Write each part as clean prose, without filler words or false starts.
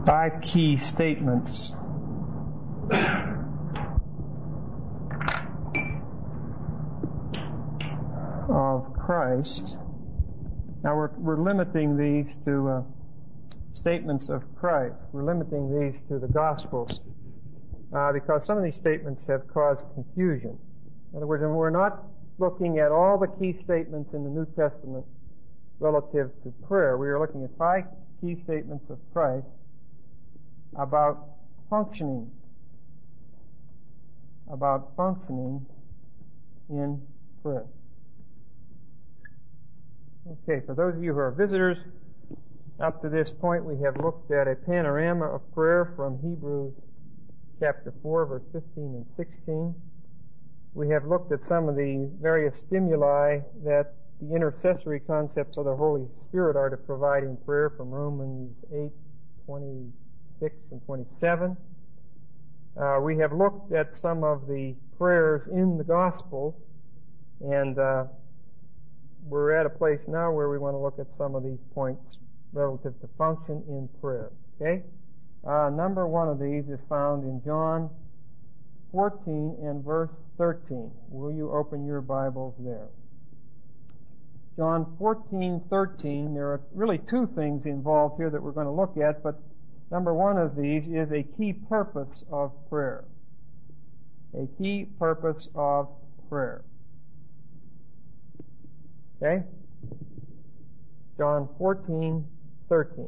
5 key statements of Christ. Now we're limiting these to statements of Christ. We're limiting these to the Gospels because some of these statements have caused confusion. In other words, we're not looking at all the key statements in the New Testament relative to prayer. We are looking at 5 key statements of Christ about functioning in prayer. Okay, for those of you who are visitors, up to this point we have looked at a panorama of prayer from Hebrews chapter 4, verse 15 and 16. We have looked at some of the various stimuli that the intercessory concepts of the Holy Spirit are to provide in prayer from Romans 8:26 and 27. We have looked at some of the prayers in the Gospels, and we're at a place now where we want to look at some of these points relative to function in prayer. Okay? Number one of these is found in John 14 and verse 13. Will you open your Bibles there? John 14:13. There are really 2 things involved here that we're going to look at, but number one of these is a key purpose of prayer. A key purpose of prayer. Okay? John 14:13.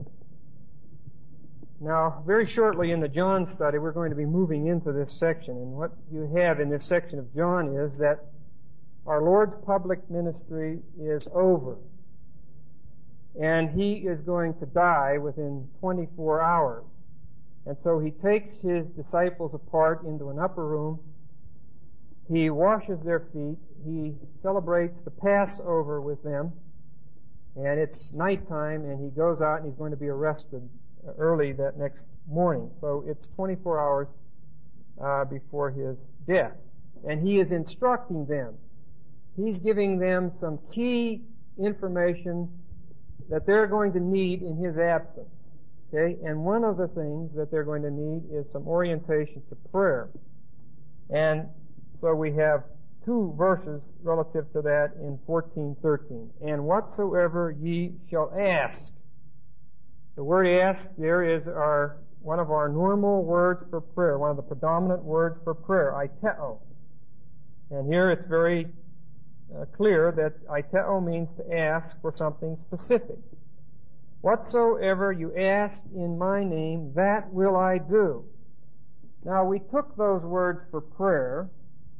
Now, very shortly in the John study, we're going to be moving into this section. And what you have in this section of John is that our Lord's public ministry is over. And He is going to die within 24 hours. And so He takes His disciples apart into an upper room. He washes their feet. He celebrates the Passover with them. And it's nighttime, and He goes out and He's going to be arrested early that next morning. So it's 24 hours before His death. And He is instructing them. He's giving them some key information that they're going to need in His absence. Okay? And one of the things that they're going to need is some orientation to prayer. And so we have 2 verses relative to that in 14:13. And whatsoever ye shall ask. The word ask there is one of our normal words for prayer, one of the predominant words for prayer, aiteo. And here it's very clear that aiteo means to ask for something specific. Whatsoever you ask in my name, that will I do. Now we took those words for prayer.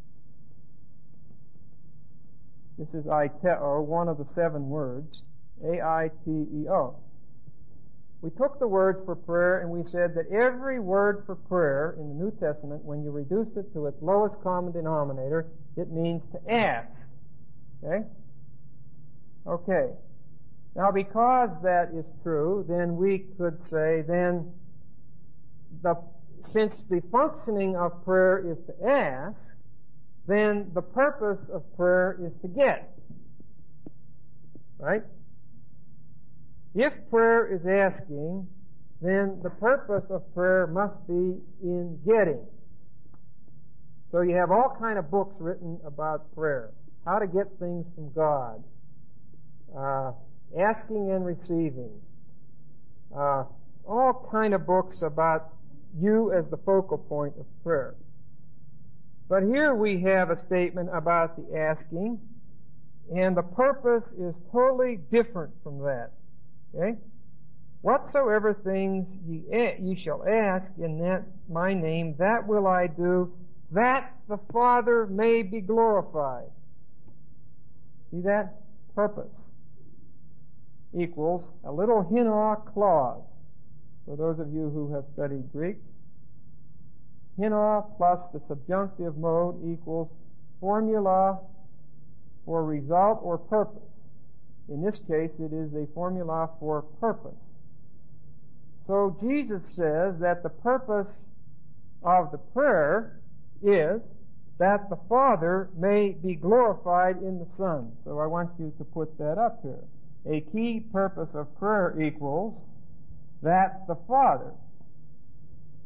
This is aiteo, one of the 7 words, A-I-T-E-O. We took the words for prayer and we said that every word for prayer in the New Testament, when you reduce it to its lowest common denominator, it means to ask. Okay? Okay. Now because that is true, then we could say since the functioning of prayer is to ask, then the purpose of prayer is to get. Right? If prayer is asking, then the purpose of prayer must be in getting. So you have all kind of books written about prayer. How to get things from God. Asking and receiving. All kind of books about you as the focal point of prayer. But here we have a statement about the asking, and the purpose is totally different from that. Okay? Whatsoever things ye shall ask in my name, that will I do, that the Father may be glorified. See that? Purpose equals a little hina clause. For those of you who have studied Greek, hina plus the subjunctive mode equals formula for result or purpose. In this case, it is a formula for purpose. So Jesus says that the purpose of the prayer is that the Father may be glorified in the Son. So I want you to put that up here. A key purpose of prayer equals that the Father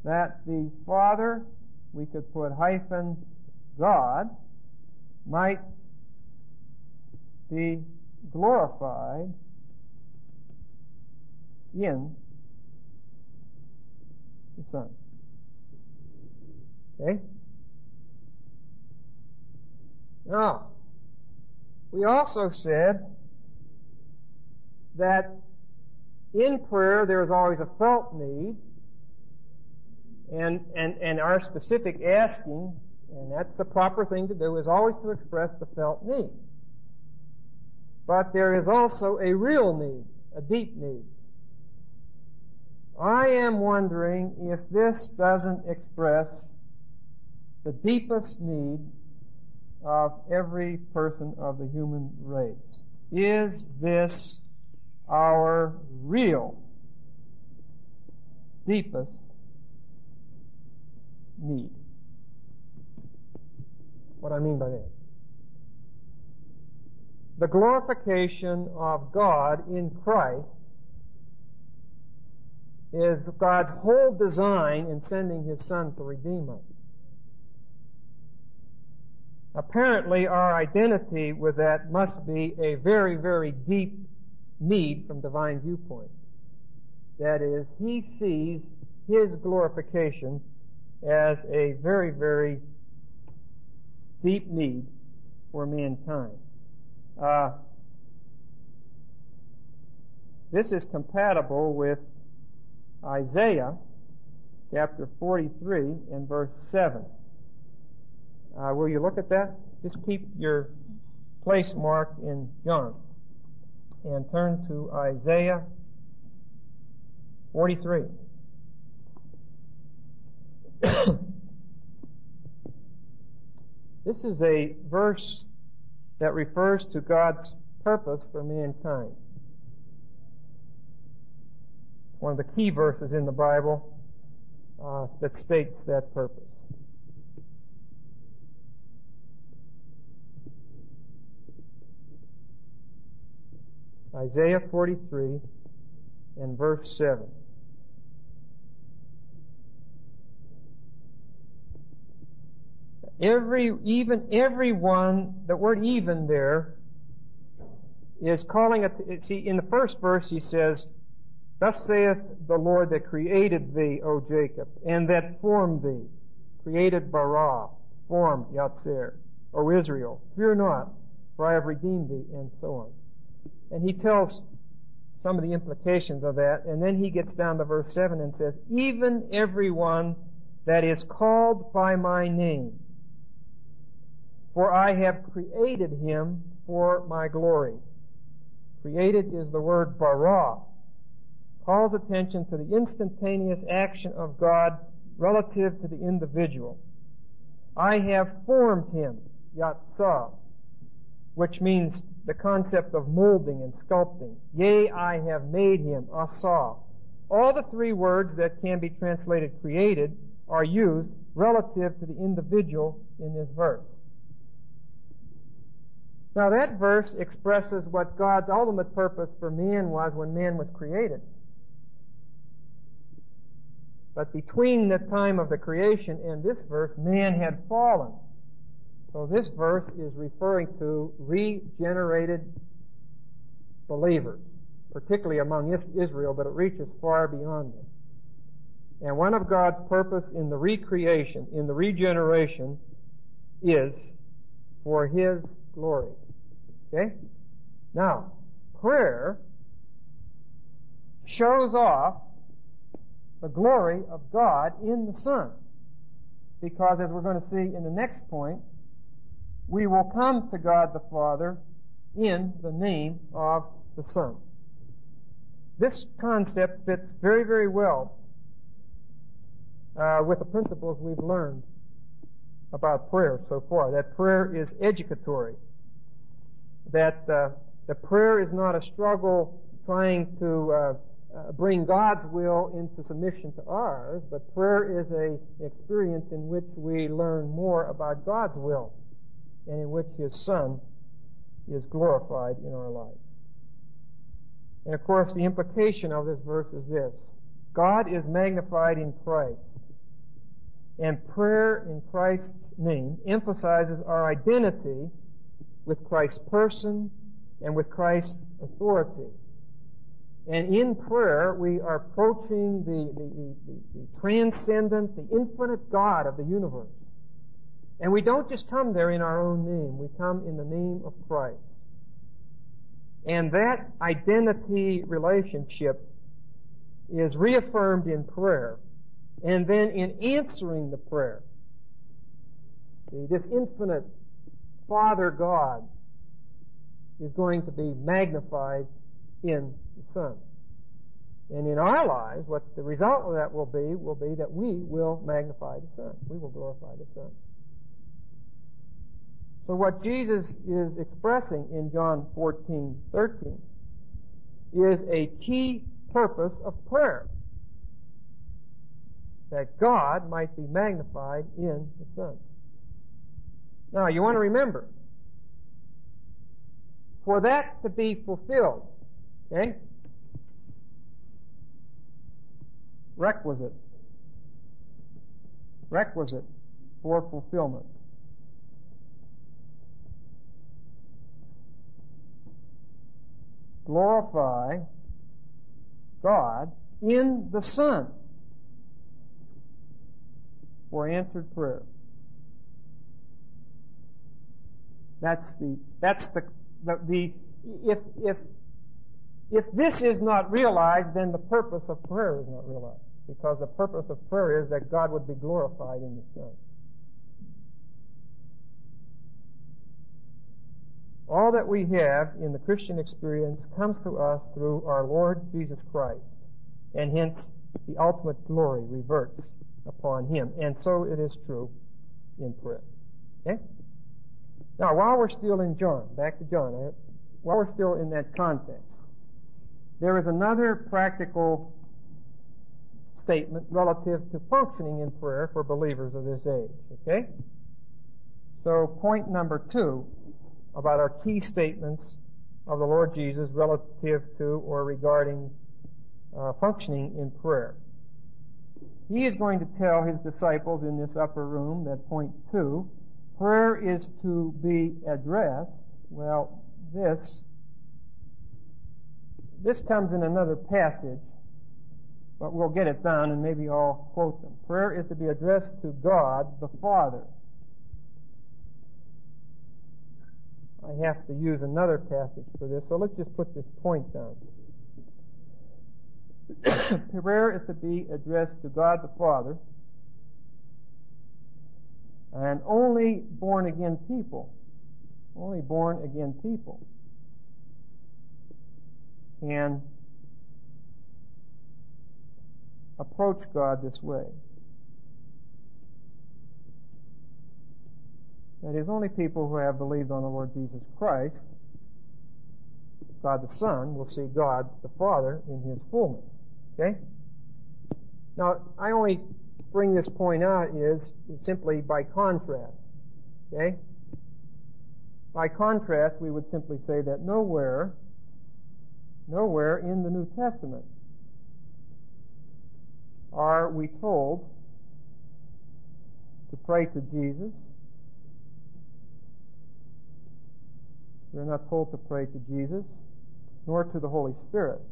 that the Father, we could put hyphen God, might be glorified in the Son. Okay? Now, we also said that in prayer there is always a felt need, and our specific asking, and that's the proper thing to do, is always to express the felt need. But there is also a real need, a deep need. I am wondering if this doesn't express the deepest need of every person of the human race. Is this our real, deepest need? What I mean by that? The glorification of God in Christ is God's whole design in sending His Son to redeem us. Apparently, our identity with that must be a very, very deep need from divine viewpoint. That is, He sees His glorification as a very, very deep need for mankind. This is compatible with Isaiah chapter 43 and verse 7. Will you look at that? Just keep your place marked in John and turn to Isaiah 43. This is a verse that refers to God's purpose for mankind. One of the key verses in the Bible that states that purpose. Isaiah 43 and verse 7. Everyone, the word even there is calling it, see, in the first verse he says, "Thus saith the Lord that created thee, O Jacob, and that formed thee," created bara, formed Yatzer, O Israel, "fear not, for I have redeemed thee," and so on. And he tells some of the implications of that, and then he gets down to verse 7 and says, "Even everyone that is called by my name, for I have created him for my glory." Created is the word bara. Calls attention to the instantaneous action of God relative to the individual. I have formed him, yatsah, which means the concept of molding and sculpting. Yea, I have made him, asah. All the three words that can be translated created are used relative to the individual in this verse. Now that verse expresses what God's ultimate purpose for man was when man was created. But between the time of the creation and this verse, man had fallen. So this verse is referring to regenerated believers, particularly among Israel, but it reaches far beyond them. And one of God's purpose in the recreation, in the regeneration, is for His glory. Okay? Now, prayer shows off the glory of God in the Son. Because as we're going to see in the next point, we will come to God the Father in the name of the Son. This concept fits very, very well with the principles we've learned about prayer so far. That prayer is educatory. That the prayer is not a struggle trying to bring God's will into submission to ours, but prayer is an experience in which we learn more about God's will and in which His Son is glorified in our life. And of course, the implication of this verse is this: God is magnified in Christ And prayer in Christ's name emphasizes our identity with Christ's person and with Christ's authority. And in prayer, we are approaching the transcendent, the infinite God of the universe. And we don't just come there in our own name. We come in the name of Christ. And that identity relationship is reaffirmed in prayer and then in answering the prayer. See, this infinite Father God is going to be magnified in the Son. And in our lives, what the result of that will be that we will magnify the Son. We will glorify the Son. So what Jesus is expressing in John 14:13 is a key purpose of prayer. That God might be magnified in the Son. Now, you want to remember, for that to be fulfilled, okay? Requisite for fulfillment. Glorify God in the Son for answered prayer. If this is not realized, then the purpose of prayer is not realized. Because the purpose of prayer is that God would be glorified in the Son. All that we have in the Christian experience comes to us through our Lord Jesus Christ. And hence, the ultimate glory reverts upon Him. And so it is true in prayer. Okay? Now, while we're still in John, back to John, while we're still in that context, there is another practical statement relative to functioning in prayer for believers of this age. Okay? So, point number 2 about our key statements of the Lord Jesus relative to or regarding functioning in prayer. He is going to tell His disciples in this upper room that point 2, prayer is to be addressed. Well, this comes in another passage, but we'll get it down and maybe I'll quote them. Prayer is to be addressed to God the Father. I have to use another passage for this, so let's just put this point down. Prayer is to be addressed to God the Father, and only born again people can approach God this way. That is, only people who have believed on the Lord Jesus Christ, God the Son, will see God the Father in His fullness. Okay? Now, I only bring this point out is simply by contrast. Okay? By contrast, we would simply say that nowhere in the New Testament are we told to pray to Jesus. We're not told to pray to Jesus, nor to the Holy Spirit.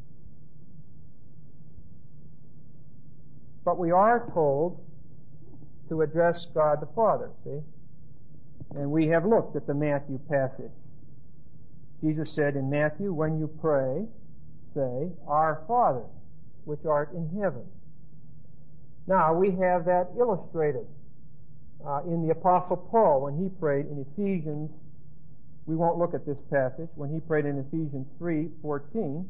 But we are told to address God the Father, see? And we have looked at the Matthew passage. Jesus said in Matthew, when you pray, say, Our Father, which art in heaven. Now, we have that illustrated in the Apostle Paul when he prayed in Ephesians. We won't look at this passage. When he prayed in Ephesians 3:14,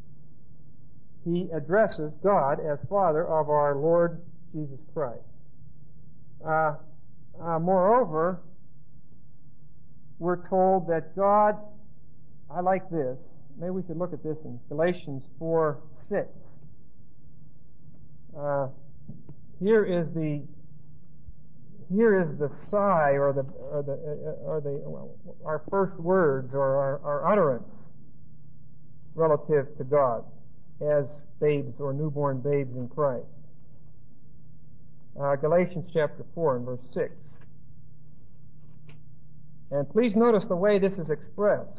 he addresses God as Father of our Lord Jesus Christ. Moreover, we're told that God, I like this, maybe we should look at this in Galatians 4:6. Here is the sigh or our first words or our utterance relative to God as babes or newborn babes in Christ. Galatians chapter 4 and verse 6. And please notice the way this is expressed.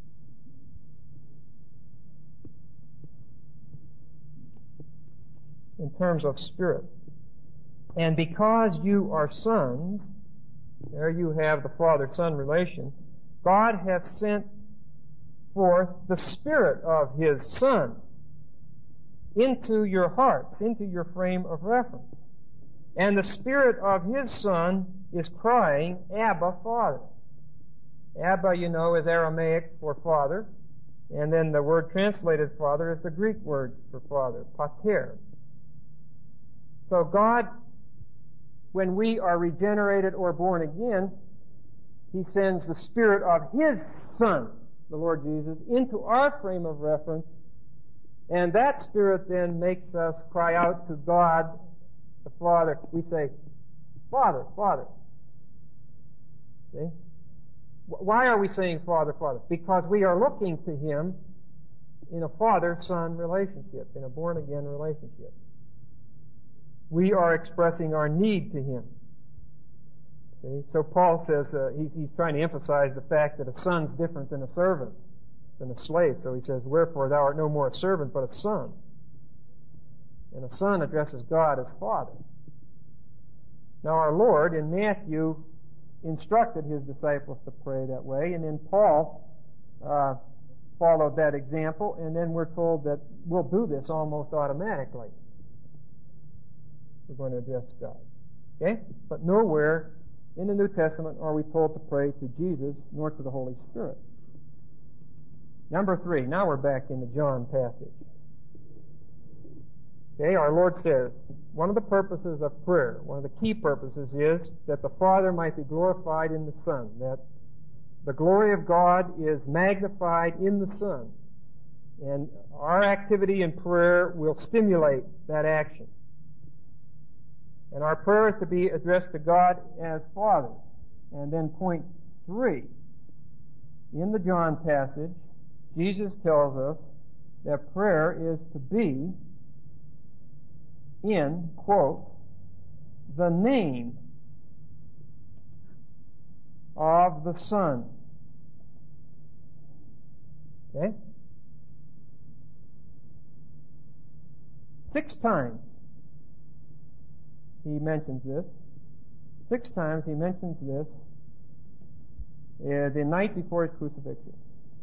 In terms of spirit. And because you are sons, there you have the father-son relation, God hath sent forth the Spirit of His Son into your hearts, into your frame of reference. And the Spirit of His Son is crying, Abba, Father. Abba, you know, is Aramaic for father. And then the word translated father is the Greek word for father, pater. So God, when we are regenerated or born again, He sends the Spirit of His Son, the Lord Jesus, into our frame of reference, and that Spirit then makes us cry out to God, the Father. We say, Father, Father. See? Why are we saying Father, Father? Because we are looking to Him in a father-son relationship, in a born-again relationship. We are expressing our need to Him. See? So Paul says, he's trying to emphasize the fact that a son's different than a servant, than a slave. So he says, wherefore thou art no more a servant, but a son. And a son addresses God as Father. Now our Lord, in Matthew, instructed His disciples to pray that way, and then Paul followed that example, and then we're told that we'll do this almost automatically. We're going to address God. Okay? But nowhere in the New Testament are we told to pray to Jesus nor to the Holy Spirit. Number 3. Now we're back in the John passage. Okay, our Lord says, one of the purposes of prayer, one of the key purposes is that the Father might be glorified in the Son, that the glory of God is magnified in the Son. And our activity in prayer will stimulate that action. And our prayer is to be addressed to God as Father. And then point 3. In the John passage, Jesus tells us that prayer is to be in, quote, the name of the Son. Okay? 6 times he mentions this. 6 times he mentions this the night before his crucifixion.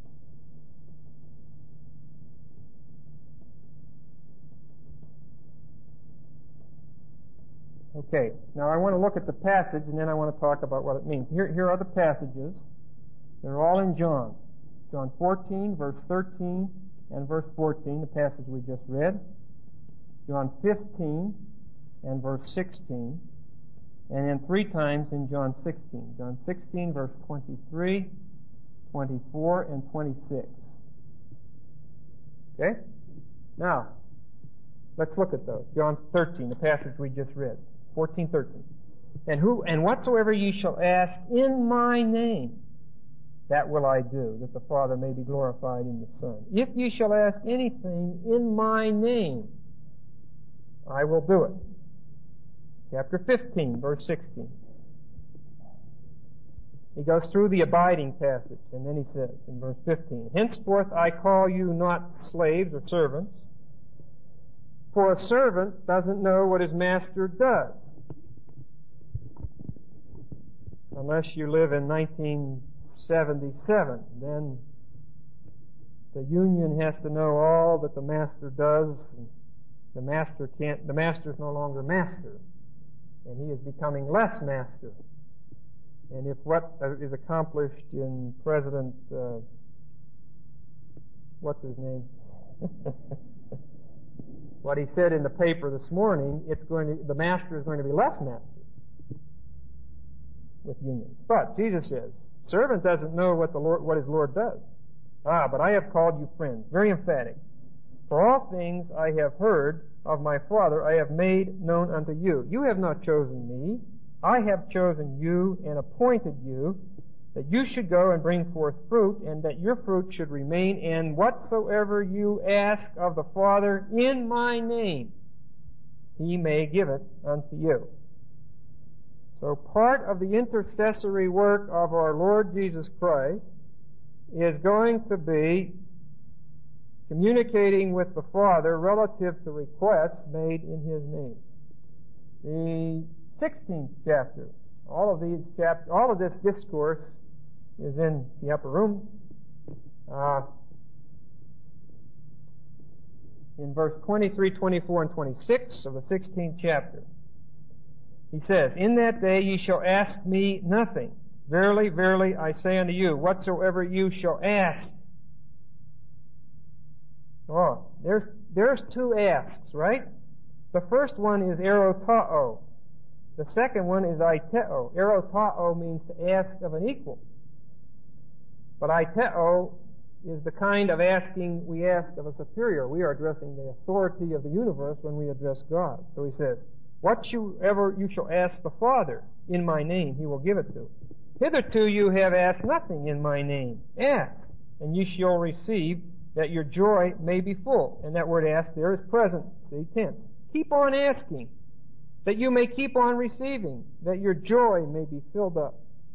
Okay, now I want to look at the passage and then I want to talk about what it means. Here are the passages. They're all in John. John 14, verse 13, and verse 14, the passage we just read. John 15, and verse 16. And then 3 times in John 16. John 16, verse 23, 24, and 26. Okay? Now, let's look at those. John 13, the passage we just read. 14:13. And whatsoever ye shall ask in my name, that will I do, that the Father may be glorified in the Son. If ye shall ask anything in my name, I will do it. Chapter 15, verse 16. He goes through the abiding passage, and then he says in verse 15, henceforth I call you not slaves or servants, for a servant doesn't know what his master does. Unless you live in 1977, then the union has to know all that the master does. The master's no longer master, and he is becoming less master. And if what is accomplished in President, what's his name? What he said in the paper this morning, the master is going to be less master with unions. But Jesus says, servant doesn't know what his Lord does. But I have called you friends. Very emphatic. For all things I have heard of my Father I have made known unto you. You have not chosen me. I have chosen you and appointed you that you should go and bring forth fruit, and that your fruit should remain, and whatsoever you ask of the Father in my name, he may give it unto you. So part of the intercessory work of our Lord Jesus Christ is going to be communicating with the Father relative to requests made in His name. The 16th chapter, all of this discourse is in the upper room. In verse 23, 24, and 26 of the 16th chapter, he says, "In that day ye shall ask me nothing. Verily, verily, I say unto you, whatsoever you shall ask." Oh, there's two asks, right? The first one is erotao. The second one is aiteo. Erotao means to ask of an equal. But aiteo is the kind of asking we ask of a superior. We are addressing the authority of the universe when we address God. So he says, "Whatsoever you shall ask the Father in my name, He will give it to. Hitherto you have asked nothing in my name. Ask, and you shall receive, that your joy may be full." And that word ask there is present, see, tense. Keep on asking, that you may keep on receiving, that your joy may be filled up.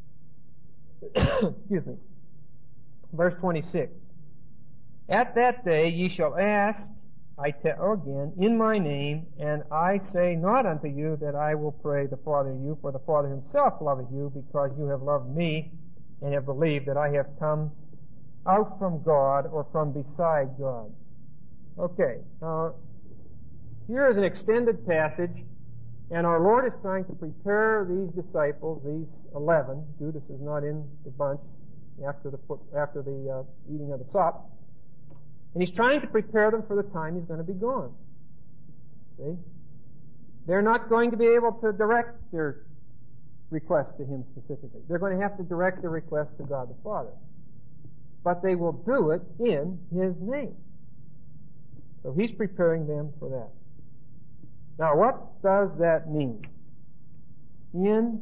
Excuse me. Verse 26. "At that day ye shall ask," aiteo again, "in my name, and I say not unto you that I will pray the Father you, for the Father Himself loveth you, because you have loved me, and have believed that I have come out from God, or from beside God." Okay, here is an extended passage, and our Lord is trying to prepare these disciples, these 11. Judas is not in the bunch after the eating of the sop. And He's trying to prepare them for the time He's going to be gone. See? They're not going to be able to direct their request to Him specifically. They're going to have to direct their request to God the Father. But they will do it in His name. So He's preparing them for that. Now, what does that mean? In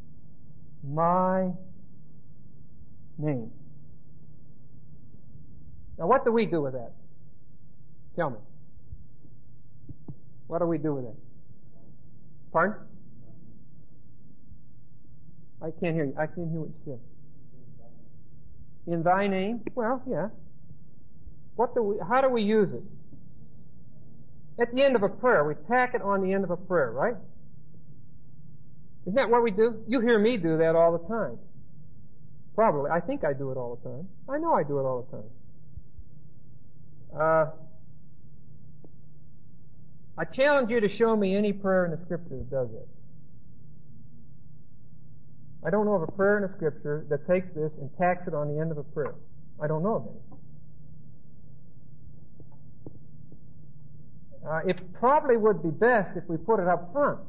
my name. Now, what do we do with that? Tell me. What do we do with it? Pardon? I can't hear you. I can't hear what you said. In thy name? Well, yeah. How do we use it? At the end of a prayer, we tack it on the end of a prayer, right? Isn't that what we do? You hear me do that all the time. Probably. I think I do it all the time. I know I do it all the time. I challenge you to show me any prayer in the Scripture that does it. I don't know of a prayer in the Scripture that takes this and tacks it on the end of a prayer. I don't know of any. It probably would be best if we put it up front.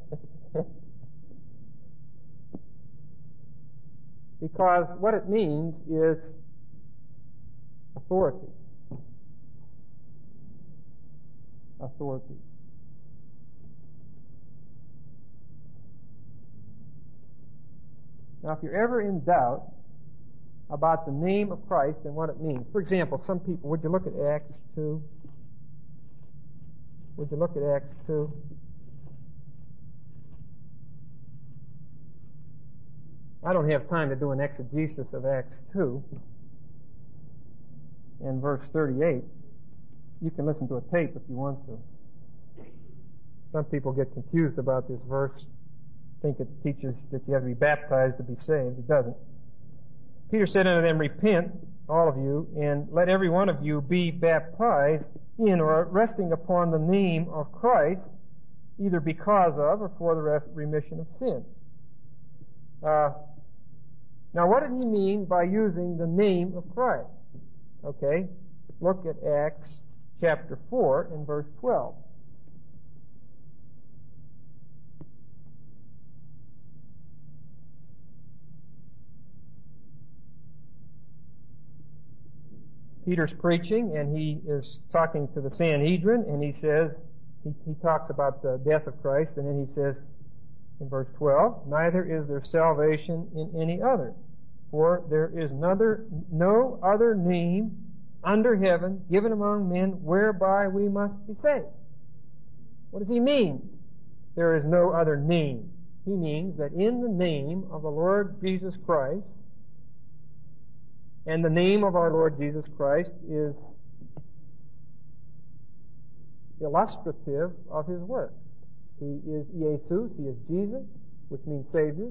Because what it means is authority. Authority. Now, if you're ever in doubt about the name of Christ and what it means, for example, some people, would you look at Acts 2? Would you look at Acts 2? I don't have time to do an exegesis of Acts 2 and verse 38. You can listen to a tape if you want to. Some people get confused about this verse, think it teaches that you have to be baptized to be saved. It doesn't. Peter said unto them, "Repent, all of you, and let every one of you be baptized in or resting upon the name of Christ, either because of or for the remission of sins." Now, what did he mean by using the name of Christ? Okay, look at Acts chapter 4 and verse 12. Peter's preaching, and he is talking to the Sanhedrin, and he says, he talks about the death of Christ, and then he says, in verse 12, "Neither is there salvation in any other, for there is no other name under heaven given among men whereby we must be saved." What does he mean? There is no other name. he means that in the name of the Lord Jesus Christ, and the name of our Lord Jesus Christ is illustrative of his work. He is Jesus, he is Jesus, which means Savior.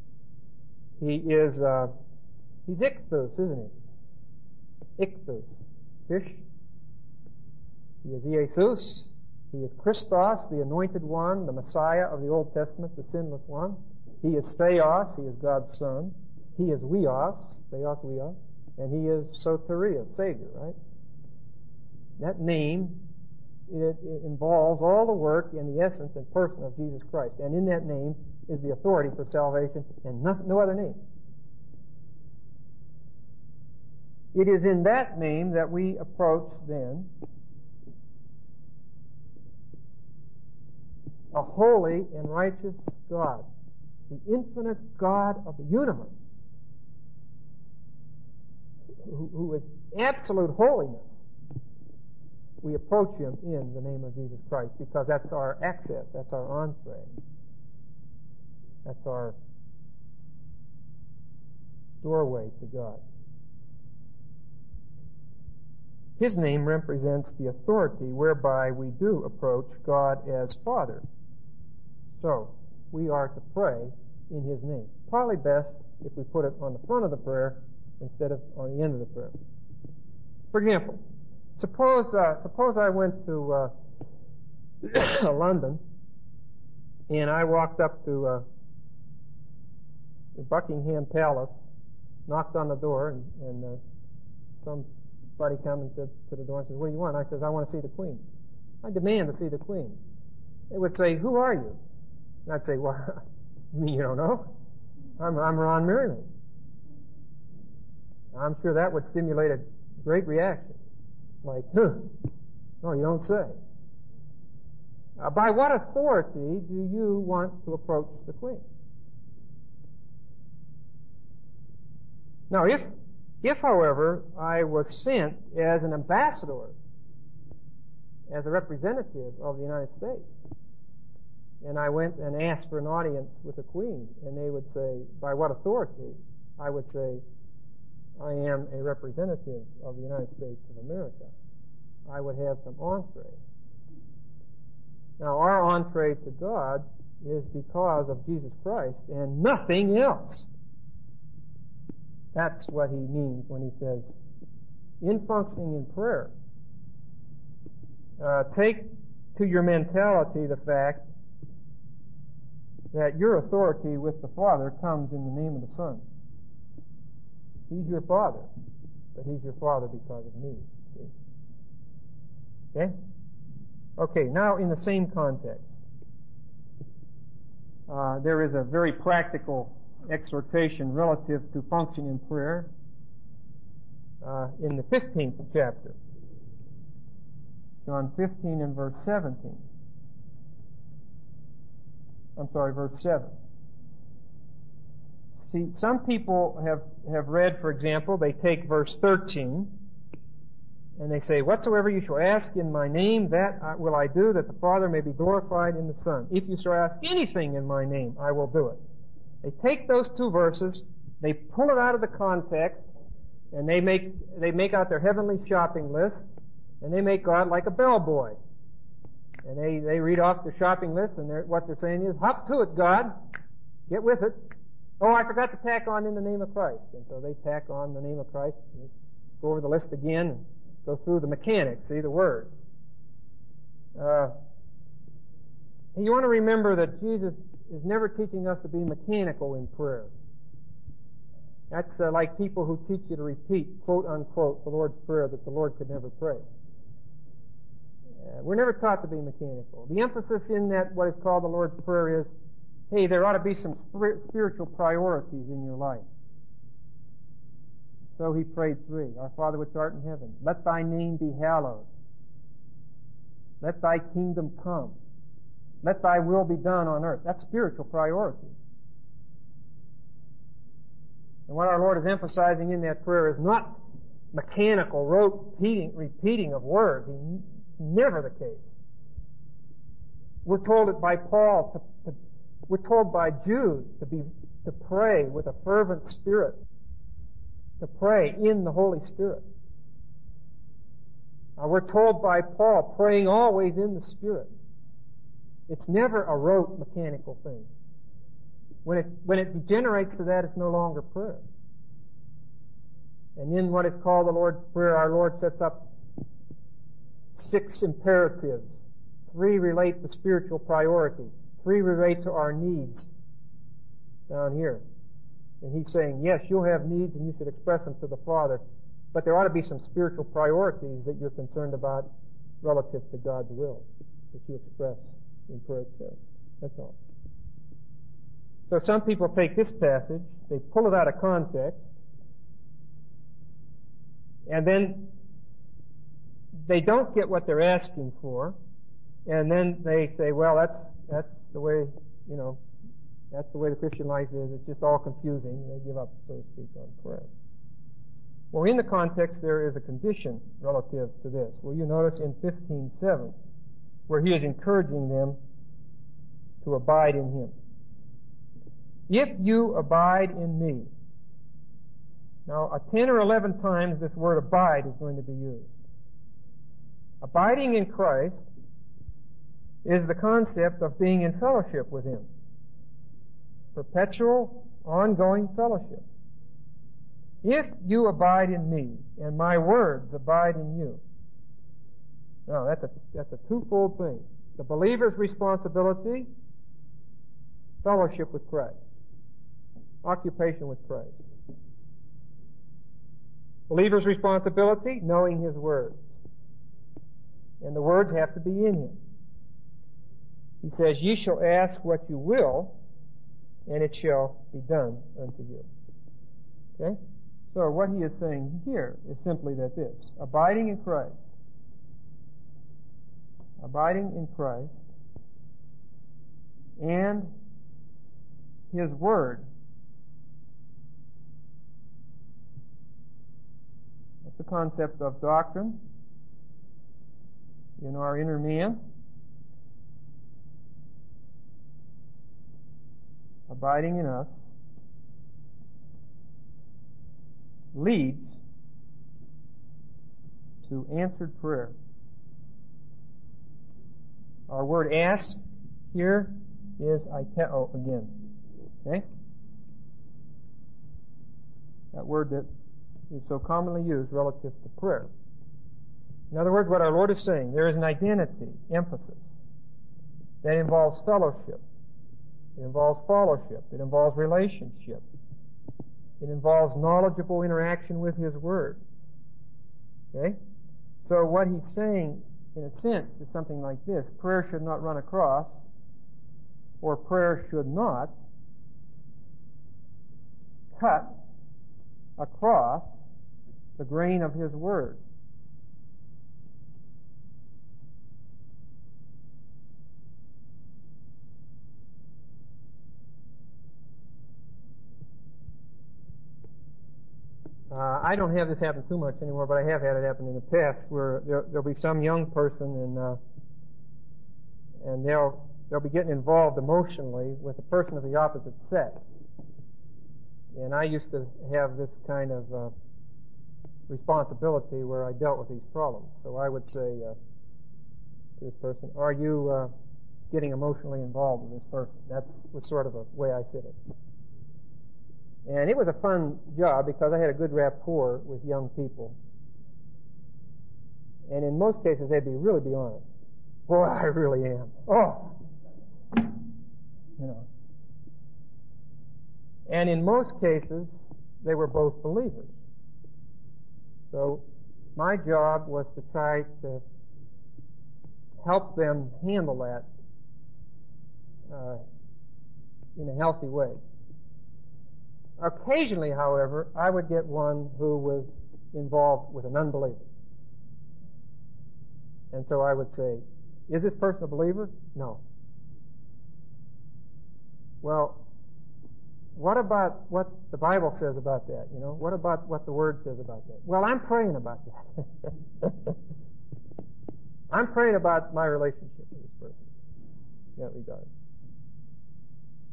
He's Ichthus, isn't he? Ichthus, fish. He is Jesus. He is Christos, the Anointed One, the Messiah of the Old Testament, the Sinless One. He is Theos, he is God's Son. He is Weos, Theos, Weos. And he is Soterios, Savior, right? That name, it involves all the work and the essence and person of Jesus Christ. And in that name is the authority for salvation and no other name. It is in that name that we approach then a holy and righteous God, the infinite God of the universe, who is absolute holiness. We approach him in the name of Jesus Christ because that's our access, that's our entree, that's our doorway to God. His name represents the authority whereby we do approach God as Father. So, we are to pray in his name. Probably best if we put it on the front of the prayer instead of on the end of the prayer. For example, suppose I went to London and I walked up to the Buckingham Palace, knocked on the door, and somebody come and said to the door and says, "What do you want?" I says, "I want to see the Queen. I demand to see the Queen." They would say, "Who are you?" And I'd say, "Well, you mean you don't know? I'm Ron Merriman." I'm sure that would stimulate a great reaction. Like, no, you don't say. By what authority do you want to approach the Queen? Now, if, however, I was sent as an ambassador, as a representative of the United States, and I went and asked for an audience with the Queen, and they would say, by what authority? I would say, I am a representative of the United States of America. I would have some entree. Now, our entree to God is because of Jesus Christ and nothing else. That's what he means when he says, in functioning in prayer, take to your mentality the fact that your authority with the Father comes in the name of the Son. He's your Father, but he's your Father because of me. See? Okay? Okay, now in the same context, there is a very practical exhortation relative to function in prayer in the 15th chapter. John 15 and verse 17. Verse 7. See, some people have read, for example, they take verse 13, and they say, "Whatsoever you shall ask in my name, that will I do, that the Father may be glorified in the Son. If you shall ask anything in my name, I will do it." They take those two verses, they pull it out of the context, and they make out their heavenly shopping list, and they make God like a bellboy. And they read off the shopping list, and what they're saying is, "Hop to it, God. Get with it. Oh, I forgot to tack on in the name of Christ." And so they tack on the name of Christ, and go over the list again, and go through the mechanics, see the words. You want to remember that Jesus is never teaching us to be mechanical in prayer. That's like people who teach you to repeat, quote unquote, the Lord's Prayer that the Lord could never pray. We're never taught to be mechanical. The emphasis in that, what is called the Lord's Prayer, is, hey, there ought to be some spiritual priorities in your life. So he prayed 3. Our Father which art in heaven, let thy name be hallowed. Let thy kingdom come. Let thy will be done on earth. That's spiritual priorities. And what our Lord is emphasizing in that prayer is not mechanical, rote repeating of words. Never the case. We're told it by Paul We're told by Jude to pray with a fervent spirit, to pray in the Holy Spirit. We're told by Paul, praying always in the Spirit. It's never a rote mechanical thing. When it degenerates to that, it's no longer prayer. And in what is called the Lord's Prayer, our Lord sets up 6 imperatives. 3 relate to spiritual priority. 3 relate to our needs down here. And He's saying, yes, you'll have needs and you should express them to the Father, but there ought to be some spiritual priorities that you're concerned about relative to God's will that you express in prayer too. That's all. So some people take this passage, they pull it out of context, and then they don't get what they're asking for, and then they say, well, that's the way, that's the way the Christian life is. It's just all confusing. They give up, so to speak, on prayer. Well, in the context, there is a condition relative to this. Well, you notice in 15:7, where he is encouraging them to abide in Him. If you abide in me. Now, 10 or 11 times this word abide is going to be used. Abiding in Christ is the concept of being in fellowship with Him. Perpetual, ongoing fellowship. If you abide in me, and my words abide in you. Now, that's a twofold thing. The believer's responsibility, fellowship with Christ. Occupation with Christ. Believer's responsibility, knowing His words. And the words have to be in Him. He says, ye shall ask what you will, and it shall be done unto you. Okay? So what he is saying here is simply that this, abiding in Christ, and His Word, that's the concept of doctrine in our inner man. Abiding in us leads to answered prayer. Our word ask here is aiteo again. Okay? That word that is so commonly used relative to prayer. In other words, what our Lord is saying, there is an identity, emphasis, that involves fellowship. It involves fellowship. It involves relationship. It involves knowledgeable interaction with His Word. Okay? So what He's saying, in a sense, is something like this. Prayer should not run across, or prayer should not cut across the grain of His Word. I don't have this happen too much anymore, but I have had it happen in the past where there'll be some young person and they'll be getting involved emotionally with a person of the opposite sex. And I used to have this kind of responsibility where I dealt with these problems. So I would say to this person, are you getting emotionally involved with this person? That was sort of a way I said it. And it was a fun job because I had a good rapport with young people. And in most cases, they'd really be honest. Boy, I really am. Oh! And in most cases, they were both believers. So my job was to try to help them handle that in a healthy way. Occasionally, however, I would get one who was involved with an unbeliever. And so I would say, is this person a believer? No. Well, what about what the Bible says about that? What about what the Word says about that? Well, I'm praying about that. I'm praying about my relationship with this person in that regard.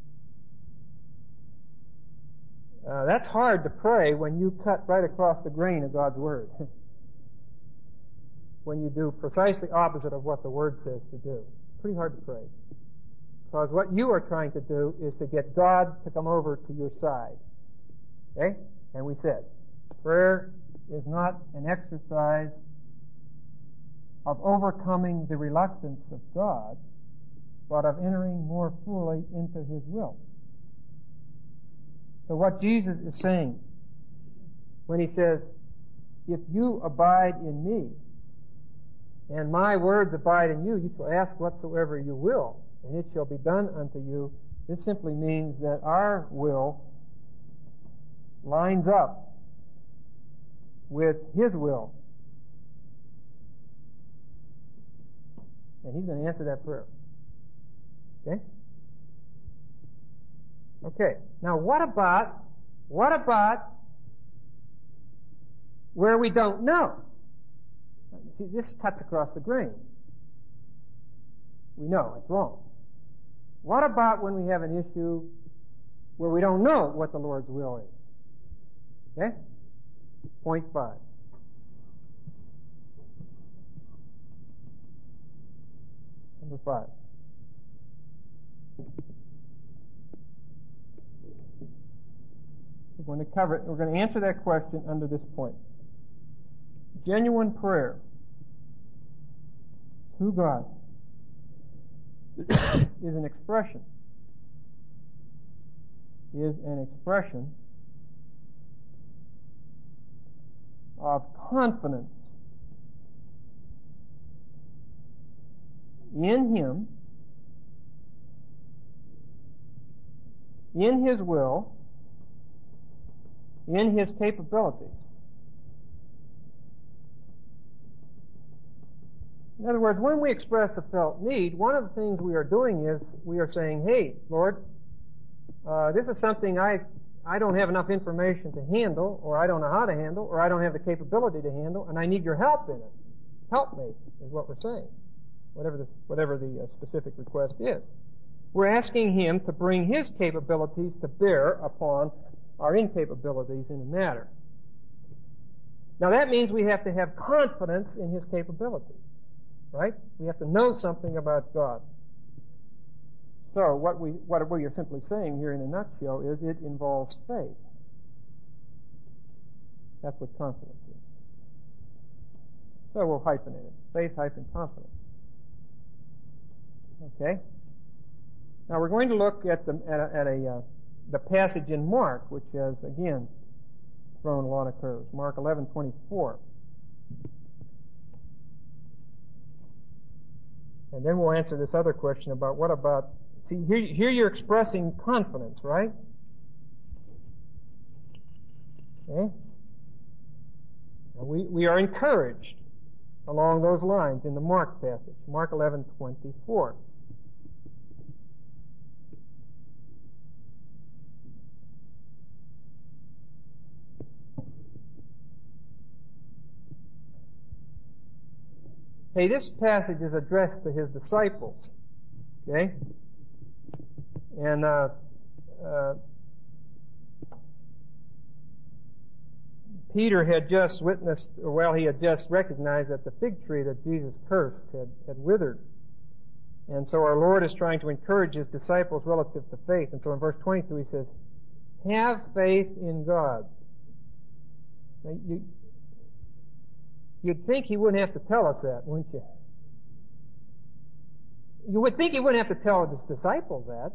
That's hard to pray when you cut right across the grain of God's Word. When you do precisely opposite of what the Word says to do. It's pretty hard to pray. Because what you are trying to do is to get God to come over to your side. Okay? And we said, prayer is not an exercise of overcoming the reluctance of God, but of entering more fully into His will. So what Jesus is saying when He says, if you abide in me, and my words abide in you, you shall ask whatsoever you will, and it shall be done unto you. This simply means that our will lines up with His will. And He's going to answer that prayer. Okay? Okay. Now what about where we don't know? See, this cuts across the grain. We know it's wrong. What about when we have an issue where we don't know what the Lord's will is? Okay? Point 5. Number 5. We're going to answer that question under this point. Genuine prayer to God is an expression of confidence in Him, in His will, in His capabilities. In other words, when we express a felt need, one of the things we are doing is we are saying, hey, Lord, this is something I don't have enough information to handle, or I don't know how to handle, or I don't have the capability to handle, and I need your help in it. Help me, is what we're saying, whatever the specific request is. We're asking Him to bring His capabilities to bear upon our incapabilities in the matter. Now that means we have to have confidence in His capabilities. Right? We have to know something about God. So what we are simply saying here in a nutshell is it involves faith. That's what confidence is. So we'll hyphenate it. Faith hyphen confidence. Okay? Now we're going to look at the passage in Mark, which has again thrown a lot of curves. Mark 11:24. And then we'll answer this other question about see, here you're expressing confidence, right? Okay? Now we are encouraged along those lines in the Mark passage, Mark 11:24. Hey, this passage is addressed to His disciples, okay? And Peter had just witnessed, he had just recognized that the fig tree that Jesus cursed had withered. And so our Lord is trying to encourage His disciples relative to faith. And so in verse 22 He says, have faith in God. Now, you'd think He wouldn't have to tell us that, wouldn't you? You would think He wouldn't have to tell His disciples that.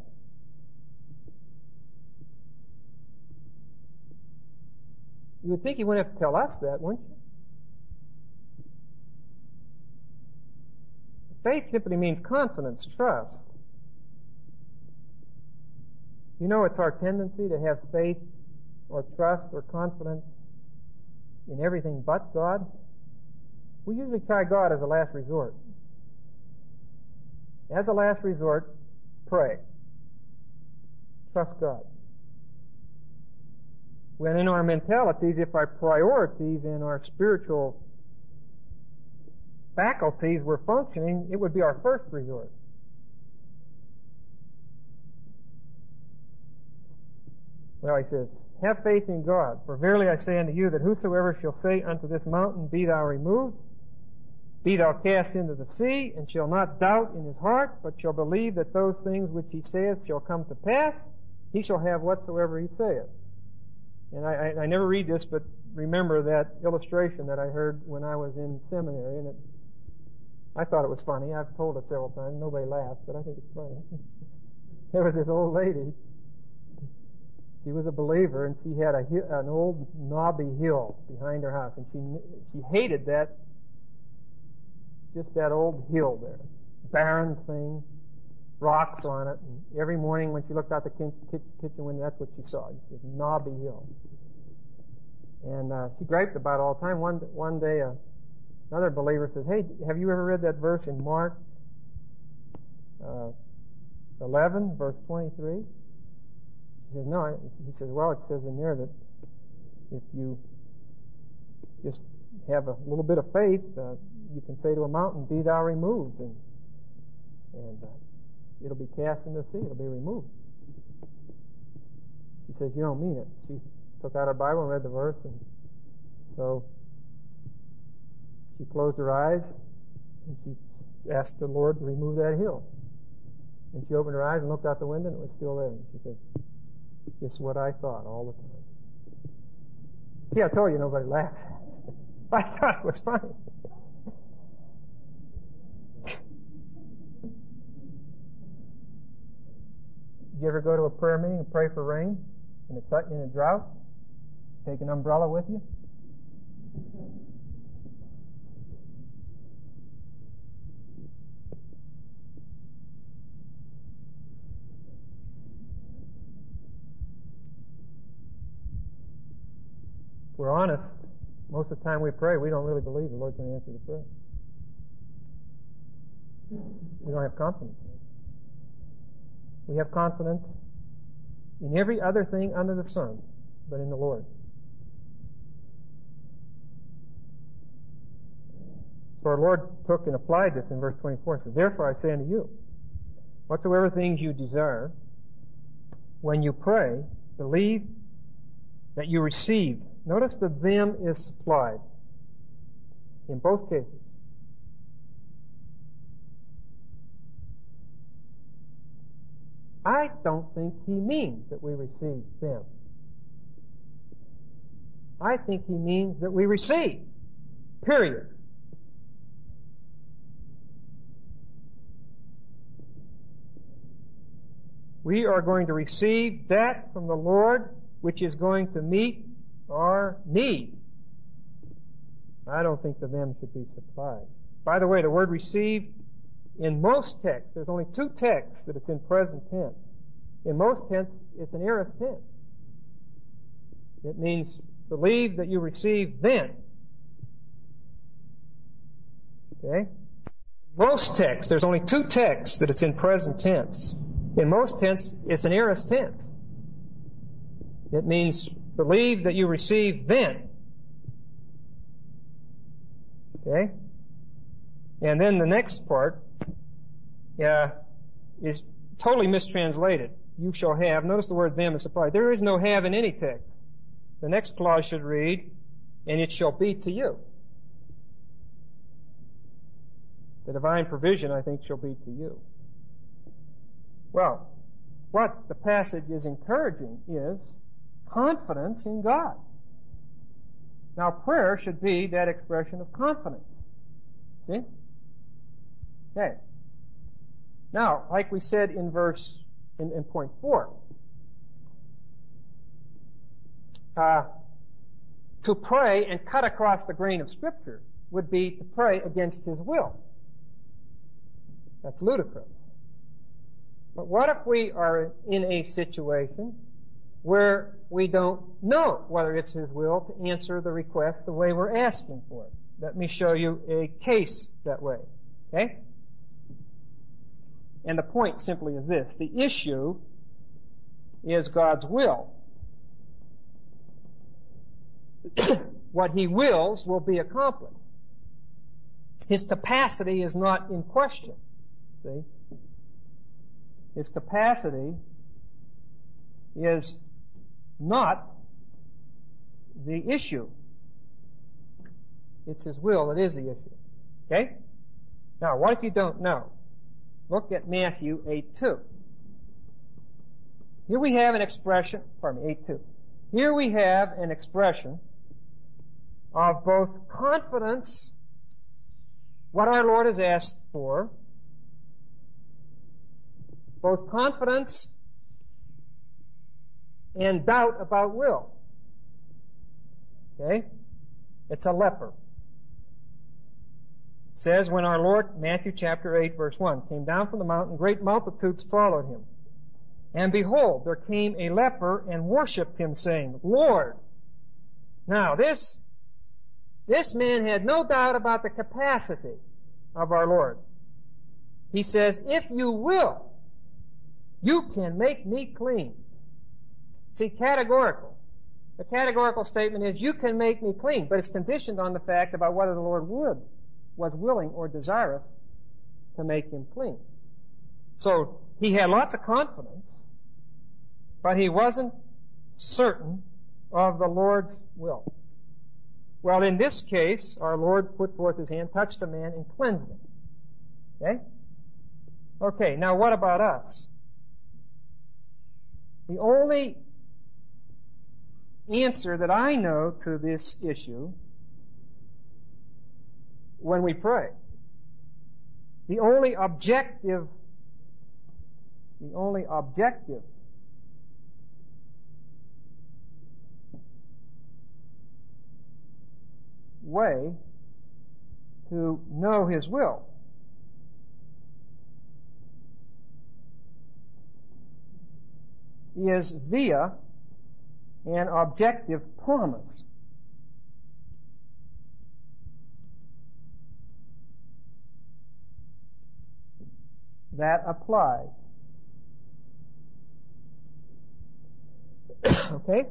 You would think He wouldn't have to tell us that, wouldn't you? Faith simply means confidence, trust. You know, it's our tendency to have faith or trust or confidence in everything but God. We usually try God as a last resort. As a last resort, pray. Trust God. When in our mentalities, if our priorities and our spiritual faculties were functioning, it would be our first resort. Well, he says, have faith in God. For verily I say unto you that whosoever shall say unto this mountain, Be thou removed, be thou cast into the sea, and shall not doubt in his heart, but shall believe that those things which he saith shall come to pass, he shall have whatsoever he saith. And I never read this, but remember that illustration that I heard when I was in seminary, and I thought it was funny. I've told it several times. Nobody laughs, but I think it's funny. There was this old lady. She was a believer, and she had an old knobby hill behind her house, and she hated that, just that old hill there, barren thing, rocks on it. And every morning when she looked out the kitchen window, that's what she saw, just this knobby hill. And she griped about it all the time. One day, another believer says, "Hey, have you ever read that verse in Mark 11, verse 23?" He says, "No." He says, "Well, it says in there that if you just have a little bit of faith, you can say to a mountain, Be thou removed, and it'll be cast into the sea. It'll be removed." She says, "You don't mean it." She took out her Bible and read the verse, and so she closed her eyes and she asked the Lord to remove that hill. And she opened her eyes and looked out the window, and it was still there. And she said, "Just what I thought all the time." See, I told you nobody laughed. I thought it was funny. Did you ever go to a prayer meeting and pray for rain in a drought? Take an umbrella with you? If we're honest, most of the time we pray, we don't really believe the Lord's going to answer the prayer. We don't have confidence in it. We have confidence in every other thing under the sun, but in the Lord. So our Lord took and applied this in verse 24. So therefore I say unto you, whatsoever things you desire, when you pray, believe that you receive. Notice the them is supplied in both cases. I don't think he means that we receive them. I think he means that we receive. Period. We are going to receive that from the Lord which is going to meet our need. I don't think the them should be supplied. By the way, the word receive, in most texts, there's only two texts that it's in present tense. In most tense, it's an aorist tense. It means believe that you receive then. Okay? Most texts, there's only two texts that it's in present tense. In most tense, it's an aorist tense. It means believe that you receive then. Okay? And then the next part is totally mistranslated. You shall have. Notice the word them is supplied. There is no have in any text. The next clause should read, and it shall be to you. The divine provision, I think, shall be to you. Well, what the passage is encouraging is confidence in God. Now, prayer should be that expression of confidence. See? Okay. Now, like we said in point 4, to pray and cut across the grain of Scripture would be to pray against His will. That's ludicrous. But what if we are in a situation where we don't know whether it's His will to answer the request the way we're asking for it? Let me show you a case that way. Okay? And the point simply is this. The issue is God's will. What He wills will be accomplished. His capacity is not in question. See? His capacity is not the issue. It's His will that is the issue. Okay? Now, what if you don't know? Look at Matthew 8:2. Here we have an expression, 8:2. Here we have an expression of both confidence, what our Lord has asked for, both confidence and doubt about will. Okay? It's a leper. It says, when our Lord, Matthew chapter 8, verse 1, came down from the mountain, great multitudes followed Him. And behold, there came a leper and worshipped Him, saying, Lord. Now, this man had no doubt about the capacity of our Lord. He says, if you will, you can make me clean. See, categorical. The categorical statement is, you can make me clean, but it's conditioned on the fact about whether the Lord was willing or desirous to make him clean. So, he had lots of confidence, but he wasn't certain of the Lord's will. Well, in this case, our Lord put forth His hand, touched the man, and cleansed him. Okay? Okay, now what about us? The only answer that I know to this issue when we pray, the only objective way to know His will is via an objective promise. That applies. Okay?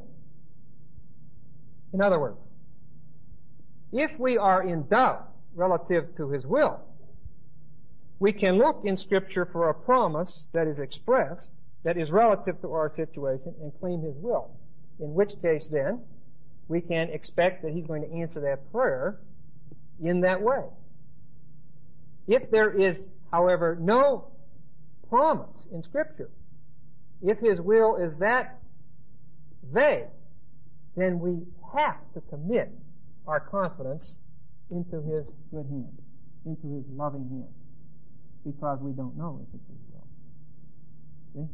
In other words, if we are in doubt relative to His will, we can look in Scripture for a promise that is expressed, that is relative to our situation, and claim His will. In which case, then, we can expect that He's going to answer that prayer in that way. If there is, however, no promise in Scripture, if His will is that vague, then we have to commit our confidence into His good hands, into His loving hands, because we don't know if it's His will. See?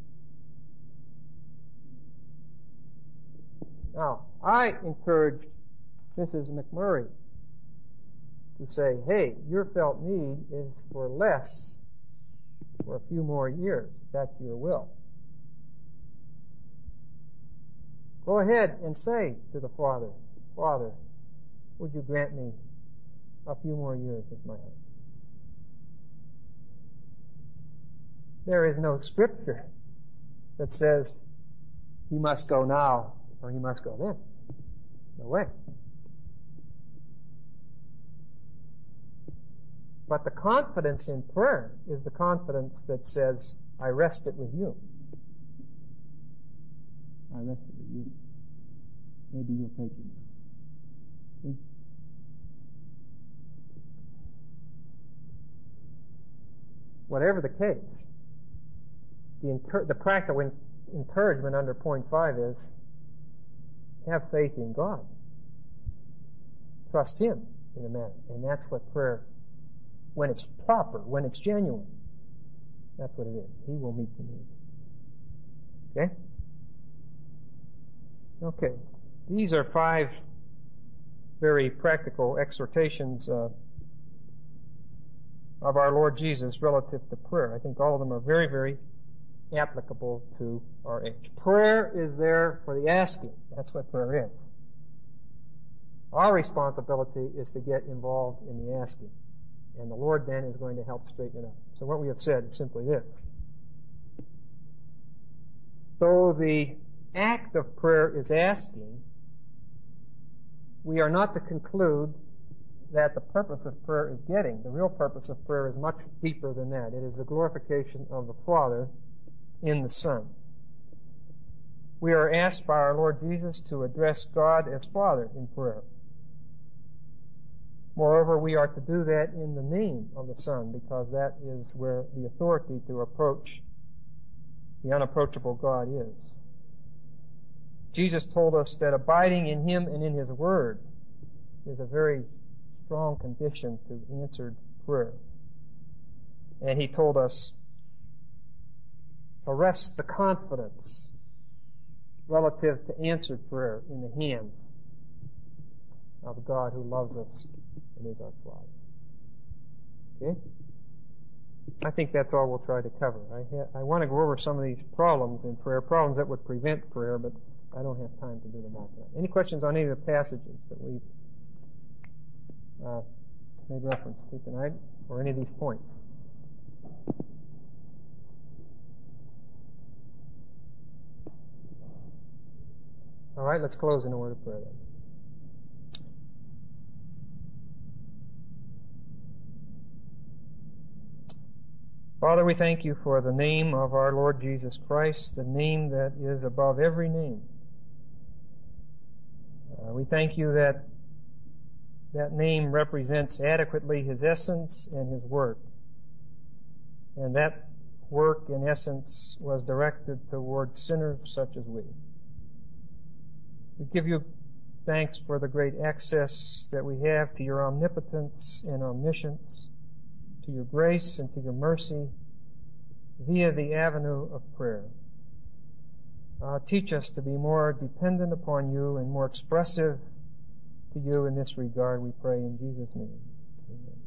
Now, I encourage Mrs. McMurray to say, hey, your felt need is for less, for a few more years. That's your will. Go ahead and say to the Father, Father, would you grant me a few more years with my husband? There is no Scripture that says he must go now or he must go then. No way. But the confidence in prayer is the confidence that says, I rest it with you. I rest it with you. Maybe you'll take it now. See? Whatever the case, the practical encouragement under point 5 is, have faith in God. Trust Him in the matter. And that's what prayer, when it's proper, when it's genuine, that's what it is. He will meet the need. Okay? Okay. These are 5 very practical exhortations of our Lord Jesus relative to prayer. I think all of them are very, very applicable to our age. Prayer is there for the asking. That's what prayer is. Our responsibility is to get involved in the asking. And the Lord then is going to help straighten it up. So what we have said is simply this. Though the act of prayer is asking, we are not to conclude that the purpose of prayer is getting. The real purpose of prayer is much deeper than that. It is the glorification of the Father in the Son. We are asked by our Lord Jesus to address God as Father in prayer. Moreover, we are to do that in the name of the Son, because that is where the authority to approach the unapproachable God is. Jesus told us that abiding in Him and in His Word is a very strong condition to answered prayer. And He told us to rest the confidence relative to answered prayer in the hands of God who loves us and is our Father. Okay? I think that's all we'll try to cover. I want to go over some of these problems in prayer, problems that would prevent prayer, but I don't have time to do them all tonight. Any questions on any of the passages that we've made reference to tonight, or any of these points? All right, let's close in a word of prayer then. Father, we thank You for the name of our Lord Jesus Christ, the name that is above every name. We thank You that that name represents adequately His essence and His work. And that work and essence was directed toward sinners such as we. We give You thanks for the great access that we have to Your omnipotence and omniscience, to Your grace and to Your mercy via the avenue of prayer. Teach us to be more dependent upon You and more expressive to You in this regard, we pray in Jesus' name. Amen.